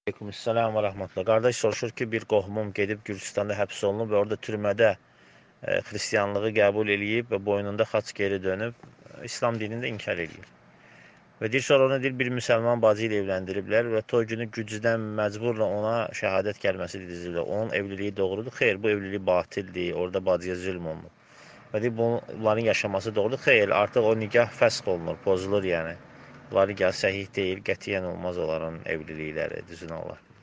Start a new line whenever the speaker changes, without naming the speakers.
Aleykümselam və rəhmətullah. Qardaş soruşur ki, bir qohumum gedib Gürcüstanda həbs olunub və orada türmədə xristianlığı qəbul eləyib və boynunda xaç geri dönüb İslam dinini də inkar eləyir. Və deyir, sonra onu deyir, bir müsəlman bacı ilə evləndiriblər və toy günü gücdən məcburla ona şəhadət kəlməsi diziblər. Onun evliliyi doğrudur. Xeyr, bu evlilik batildir. Orada bacıya zülm olunur. Və deyir, bunların yaşaması doğrudur. Xeyr, artıq o nikah fəsx olunur, pozulur yəni. Bunlar nikah səhih deyil, qətiyyən olmaz onların evlilikləri, düzün olar.